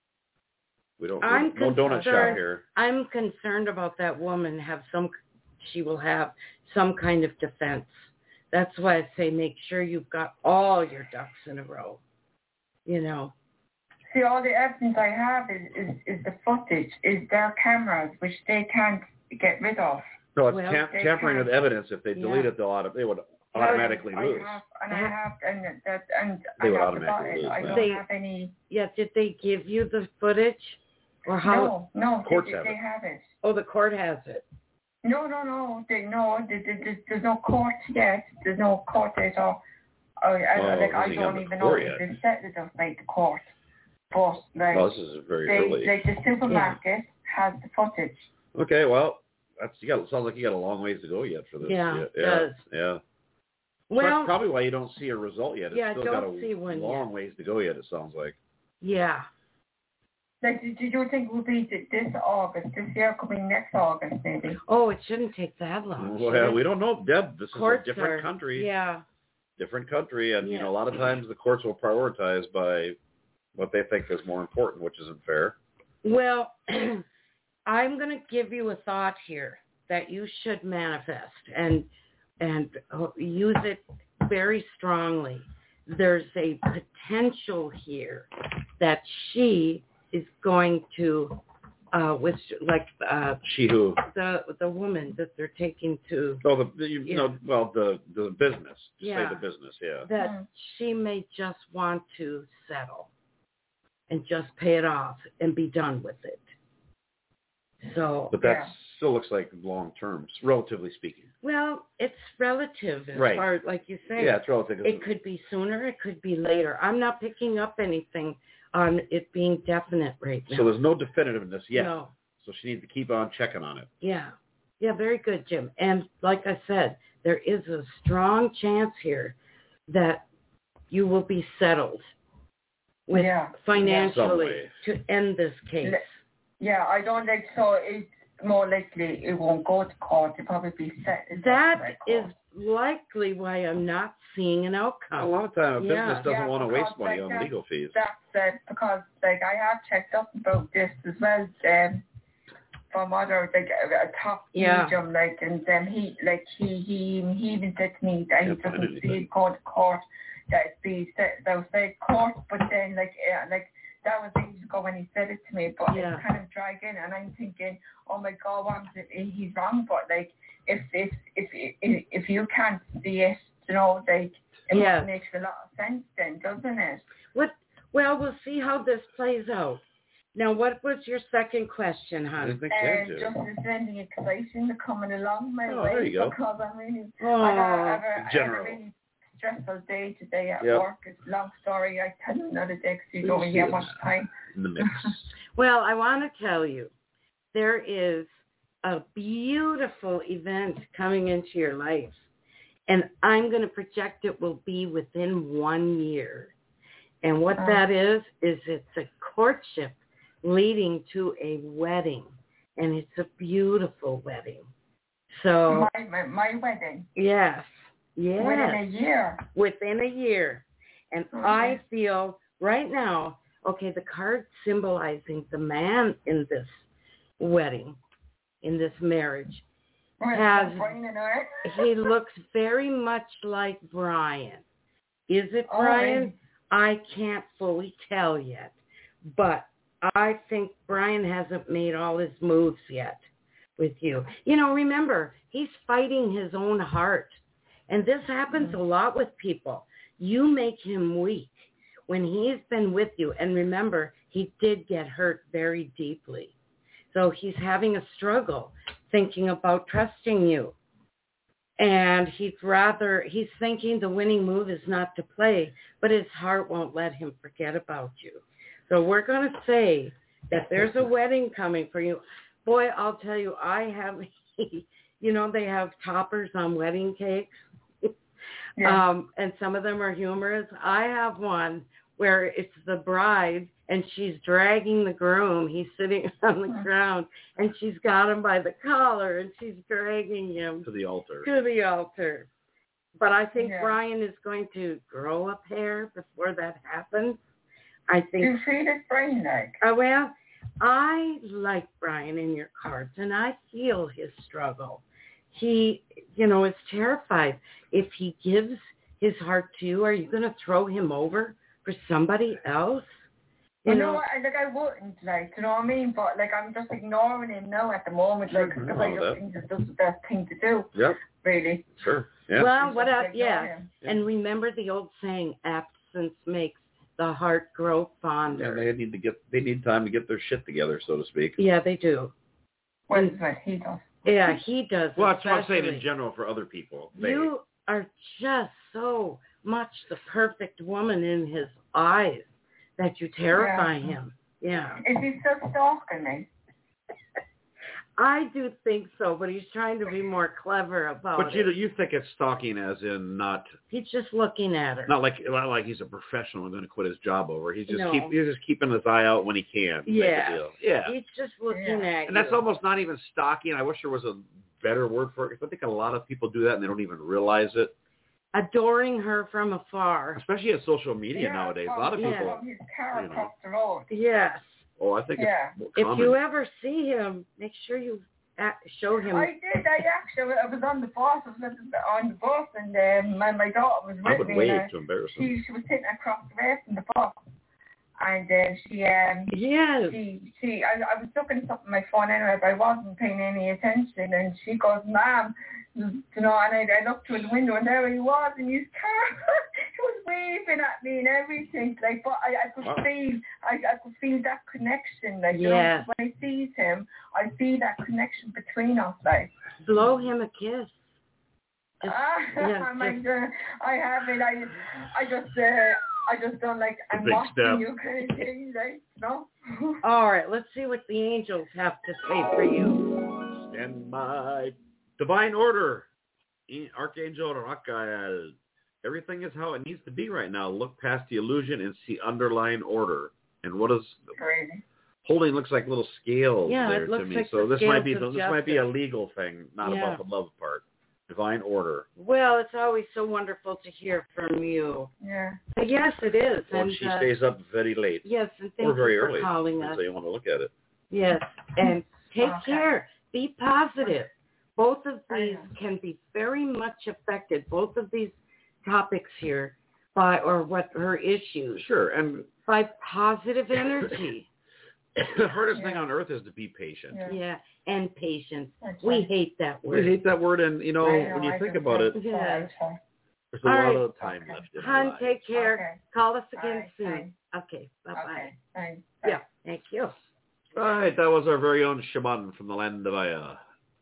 S4: We don't.
S3: I'm
S4: we, no donut shop here.
S3: I'm concerned about that woman. Have some. She will have some kind of defense. That's why I say make sure you've got all your ducks in a row. You know.
S6: See, all the evidence I have is, is, is the footage, is their cameras, which they can't get rid of.
S4: No, it's
S3: well,
S4: tam- tampering with evidence. If they delete
S3: yeah.
S4: it, they'll auto- they would automatically
S6: I
S4: lose.
S6: Have, and I have, and that, and
S4: They
S6: I
S4: would
S6: have
S4: automatically
S6: the
S4: lose
S6: I
S4: that.
S6: don't
S3: They,
S6: have any.
S3: Yeah, did they give you the footage, or how?
S6: No, no,
S4: Courts
S6: they,
S4: have
S6: they
S4: it.
S6: have it.
S3: Oh, the court has it.
S6: No, no, no, they, no. They, they, they, there's no court yet. There's no court date, or, or
S4: Well,
S6: like I
S4: hasn't
S6: don't
S4: gotten
S6: even
S4: to
S6: know
S4: court
S6: if
S4: yet.
S6: they set it up like the court. But like,
S4: Oh, this is very
S6: they,
S4: early.
S6: like the supermarket yeah. has the footage.
S4: Okay, well, that's you got. It sounds like you got a long ways to go yet for this.
S3: Yeah,
S4: yeah,
S3: it
S4: yeah,
S3: does.
S4: yeah.
S3: Well,
S4: so that's probably why you don't see a result yet. It's
S3: yeah,
S4: still
S3: don't
S4: got a
S3: see one
S4: long
S3: yet.
S4: ways to go yet. It sounds like.
S3: Yeah.
S6: Like, did you think it would be this August, this year, coming next August, maybe?
S3: Oh, it shouldn't take that long.
S4: Well, we don't know, Deb. This
S3: Courts
S4: is a different
S3: are,
S4: country.
S3: Yeah.
S4: Different country, and
S3: yeah.
S4: you know, a lot of times the courts will prioritize by what they think is more important, which isn't fair.
S3: Well, I'm going to give you a thought here that you should manifest and and use it very strongly. There's a potential here that she is going to, uh, with like uh,
S4: she who
S3: the the woman that they're taking to.
S4: Oh, the, the you
S3: yeah.
S4: know, well, the the business.
S3: Yeah.
S4: Say the business, yeah.
S3: That
S6: mm.
S3: she may just want to settle and just pay it off and be done with it. So,
S4: but that
S6: yeah.
S4: still looks like long term, relatively speaking.
S3: Well, it's relative as
S4: right.
S3: far like you say.
S4: Yeah, it's relative.
S3: It could be sooner, it could be later. I'm not picking up anything on it being definite right now.
S4: So there's no definitiveness yet.
S3: No.
S4: So she needs to keep on checking on it.
S3: Yeah. Yeah, very good, Jim. And like I said, there is a strong chance here that you will be settled with
S6: yeah.
S3: financially yeah. to end this case.
S6: Yeah, I don't think so. It's more likely it won't go to court. It'll probably be set.
S3: That is likely why I'm not seeing an outcome.
S4: A lot of time, a
S3: yeah.
S4: business doesn't
S6: yeah,
S4: want to waste money
S6: like
S4: on
S6: that,
S4: legal fees.
S6: That's uh, because, like, I have checked up about this as well um, from other, like, a, a top
S3: yeah.
S6: medium, like, and then he, like, he, he, he even said to me that he
S4: Can't find
S6: doesn't see
S4: anything.
S6: it go to court, that it'd be set, that was say court, but then, like, uh, like, that was ages ago when he said it to me, but
S3: yeah.
S6: it's kind of dragging, and I'm thinking, oh my God, what is it? He's wrong, but like, if if if if, if you can't see it, you know, like, it
S3: yeah.
S6: makes a lot of sense then, doesn't it?
S3: What? Well, we'll see how this plays out. Now, what was your second question, hon?
S4: I didn't think
S6: And
S4: so,
S6: just is there anything exciting coming along my
S4: oh,
S6: way?
S4: there you go.
S6: Because I'm really,
S3: oh,
S6: I have, I have, a, I have a
S4: general.
S6: really stressful day today at
S4: yep.
S6: work. It's a long story. I tell you another day because you don't really have much time.
S4: In the mix.
S3: Well, I want to tell you, there is a beautiful event coming into your life, and I'm going to project it will be within one year. And what
S6: Oh.
S3: that is, is it's a courtship leading to a wedding, and it's a beautiful wedding. So,
S6: My, my, my wedding.
S3: yes, yes.
S6: Within a year.
S3: Within a year. And
S6: Okay.
S3: I feel right now, okay, the card symbolizing the man in this wedding, in this marriage,
S6: Well,
S3: has,
S6: Brian and I.
S3: he looks very much like Brian. Is it
S6: Oh,
S3: Brian?
S6: really?
S3: I can't fully tell yet. But I think Brian hasn't made all his moves yet with you. You know, remember, he's fighting his own heart. And this happens
S6: Mm-hmm.
S3: a lot with people. You make him weak when he's been with you. And remember, he did get hurt very deeply. So he's having a struggle thinking about trusting you. And he'd rather, he's thinking the winning move is not to play, but his heart won't let him forget about you. So we're going to say that there's a wedding coming for you. Boy, I'll tell you, I have, you know, they have toppers on wedding cakes. Yeah. Um, and some of them are humorous. I have one where it's the bride and she's dragging the groom. He's sitting on the ground and she's got him by the collar and she's dragging him
S4: to the altar.
S3: To the altar. But I think
S6: yeah.
S3: Brian is going to grow up hair before that happens. I think.
S6: Do you treat it Brian like?
S3: Uh, well, I like Brian in your cards and I feel his struggle. He, you know, is terrified. If he gives his heart to you, are you going to throw him over for somebody else?
S6: You know, know like I wouldn't, like, you know what I mean? But like, I'm just ignoring him now at the moment, like, because mm-hmm. I just that. think it's just the best thing to do.
S4: Yep.
S6: Really.
S4: Sure. Yeah.
S3: Well, what else? Yeah. yeah. And remember the old saying, absence makes the heart grow fonder.
S4: Yeah, they need to get, they need time to get their shit together, so to speak.
S3: Yeah, they do.
S6: Well, that's what he does.
S3: Yeah, he does.
S4: Well, that's what I'm saying in general for other people. They,
S3: you are just so much the perfect woman in his eyes that you terrify yeah. him. Yeah.
S6: Is he still stalking me?
S3: I do think so, but he's trying to be more clever about
S4: but
S3: it.
S4: But you you think it's stalking as in not...
S3: He's just looking at her.
S4: Not like not like he's a professional and going to quit his job over. He's just
S3: no.
S4: keep he's just keeping his eye out when he can.
S3: Yeah.
S4: Yeah.
S3: He's just looking
S6: yeah.
S3: at
S4: and you.
S3: And
S4: that's almost not even stalking. I wish there was a better word for it, because I think a lot of people do that and they don't even realize it.
S3: Adoring her from afar.
S4: Especially on social media
S6: yeah,
S4: nowadays. A lot of people...
S6: Yeah. His car you know. across the road.
S3: Yes.
S4: Oh, I think
S6: yeah.
S4: it's
S3: If
S4: common.
S3: you ever see him, make sure you show him.
S6: I did. I actually, I was on the bus. I was on the bus, and um, my my daughter was with
S4: I would
S6: me.
S4: wave
S6: and,
S4: to embarrass him.
S6: She she was sitting across the way from the bus, and uh, she um
S3: yes.
S6: she she I, I was looking at something on my phone anyway, but I wasn't paying any attention. And she goes, "Ma'am," you know, and I, I looked through the window, and there he was in his car. He was waving at me and everything, like, but I, I could wow. feel, I, I could feel that connection, like,
S3: yes.
S6: you know, when I see him, I feel that connection between us, like.
S3: Blow him a kiss.
S6: Just, ah, yeah, I'm like, uh, I haven't, I, I just, uh, I just don't like, I'm watching step. you kind of thing, like, no.
S3: All right, let's see what the angels have to say for you.
S4: Stand by. Divine order. Archangel Raphael. Everything is how it needs to be right now. Look past the illusion and see underlying order. And what is
S6: crazy?
S4: Holding looks like little scales
S3: yeah,
S4: there
S3: it looks
S4: to me.
S3: Like
S4: so
S3: the
S4: this might be
S3: this
S4: might be a legal thing, not
S3: yeah.
S4: about the love part. Divine order.
S3: Well, it's always so wonderful to hear from you.
S6: Yeah.
S3: But yes, it is.
S4: Well,
S3: and
S4: she
S3: uh,
S4: stays up very late.
S3: Yes, and thank
S4: or very
S3: you for
S4: early.
S3: calling us.
S4: So you want to look at it.
S3: Yes, and take
S6: okay.
S3: care. Be positive. Both of these can be very much affected. Both of these topics here, by or what her issues.
S4: Sure, and
S3: by positive energy.
S4: The hardest
S6: yeah.
S4: thing on earth is to be patient.
S3: Yeah, yeah. And patience.
S6: That's
S3: we
S6: right.
S3: hate that word.
S4: We hate that word, and you know,
S6: know
S4: when you
S6: I
S4: think
S6: do.
S4: about it,
S3: yeah.
S4: there's a
S3: All
S4: lot
S3: right.
S4: of time
S6: okay.
S4: left in
S3: Hun,
S4: our
S3: take care.
S6: Okay.
S3: Call us again
S6: right,
S3: soon.
S6: thanks.
S3: Okay, bye-bye.
S6: Okay, thanks.
S3: Yeah, thank you.
S4: All right, that was our very own shaman from the land of Aya.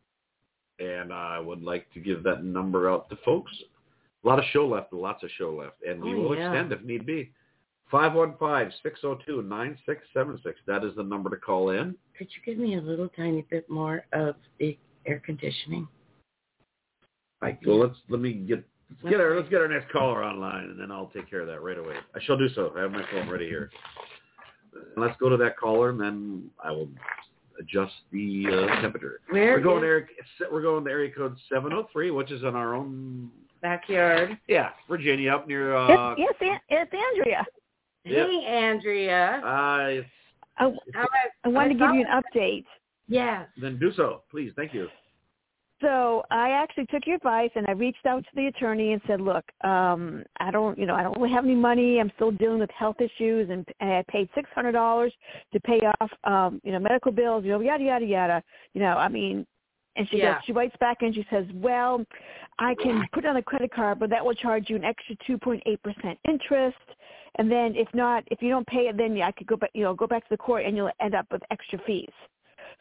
S4: And I would like to give that number out to folks. A lot of show left, lots of show left, and we
S3: oh,
S4: will
S3: yeah.
S4: extend if need be. five one five, six zero two, nine six seven six. That is the number to call in.
S3: Could you give me a little tiny bit more of the air conditioning?
S4: Right. Well, let's let me get let's get our let's get our next caller online, and then I'll take care of that right away. I shall do so. I have my phone ready here. Let's go to that caller, and then I will adjust the uh, temperature.
S3: Where
S4: we're going
S3: is...
S4: area, we're going to area code seven oh three, which is in our own
S3: backyard.
S4: Yeah, Virginia, up near. Uh,
S1: yes, yes, it's Andrea.
S4: Yep.
S3: Hey, Andrea.
S4: Uh, it's,
S1: I,
S3: I,
S1: I wanted
S3: I
S1: to give you an update.
S3: Yes.
S4: Then do so, please. Thank you.
S1: So I actually took your advice and I reached out to the attorney and said, look, um, I don't, you know, I don't really have any money. I'm still dealing with health issues, and I paid six hundred dollars to pay off, um, you know, medical bills, you know, yada, yada, yada. You know, I mean, and she
S3: yeah.
S1: goes, she writes back and she says, well, I can put it on a credit card, but that will charge you an extra two point eight percent interest. And then if not, if you don't pay it, then yeah, I could go back, you know, go back to the court and you'll end up with extra fees.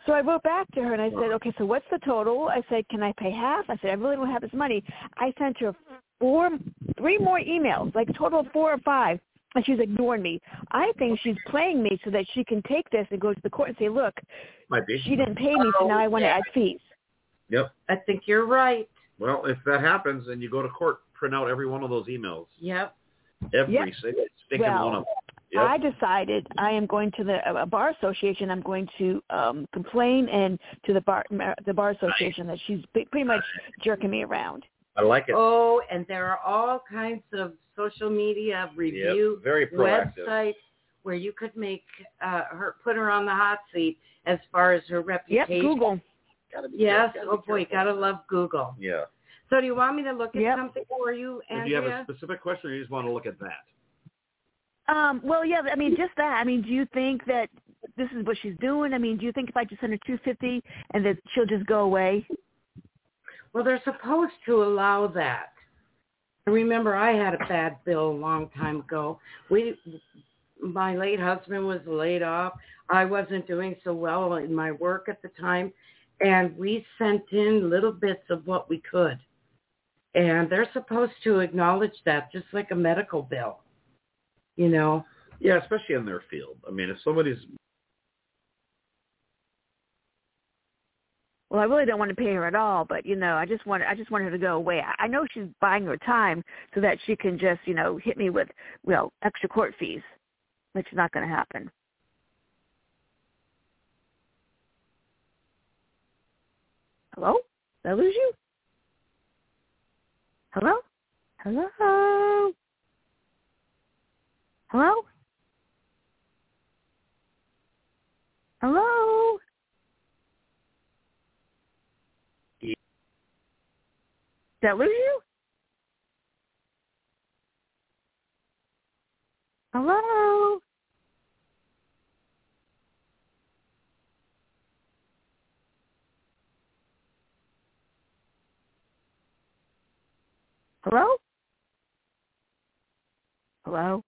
S1: So I wrote back to her and I said, okay, so what's the total? I said, can I pay half? I said, I really don't have this money. I sent her four, three more emails, like a total of four or five, and she's ignoring me. I think she's playing me so that she can take this and go to the court and say, look,
S4: Might be.
S1: she didn't pay me, so now I want to add fees.
S4: Yep.
S3: I think you're right.
S4: Well, if that happens and you go to court, print out every one of those emails.
S3: Yep.
S4: Every
S1: Yep.
S4: single stinking
S1: well,
S4: one of them. Yep.
S1: I decided I am going to the uh, bar association. I'm going to um, complain and to the bar the bar association that she's pretty much jerking me around.
S4: I like it.
S3: Oh, and there are all kinds of social media review
S4: Yep. Very proactive.
S3: websites where you could make uh, her put her on the hot seat as far as her reputation.
S1: Yep, Google.
S4: Gotta be
S3: Yes.
S4: careful,
S3: Oh
S4: gotta be
S3: boy,
S4: careful.
S3: gotta love Google.
S4: Yeah.
S3: So do you want me to look at
S1: Yep.
S3: something for you, Andrea?
S4: If you have a specific question, or you just want to look at that.
S1: Um, well, yeah, I mean, just that. I mean, do you think that this is what she's doing? I mean, do you think if I just send her two fifty and that she'll just go away?
S3: Well, they're supposed to allow that. I remember I had a bad bill a long time ago. We, my late husband was laid off. I wasn't doing so well in my work at the time, and we sent in little bits of what we could. And they're supposed to acknowledge that, just like a medical bill. You know?
S4: Yeah, especially in their field. I mean, if somebody's...
S1: Well, I really don't want to pay her at all, but you know, I just want I just want her to go away. I, I know she's buying her time so that she can just, you know, hit me with, well, extra court fees, which is not going to happen. Hello? Did I lose you? Hello? Hello? Hello? Hello? Did I lose you? Hello? Hello? Hello?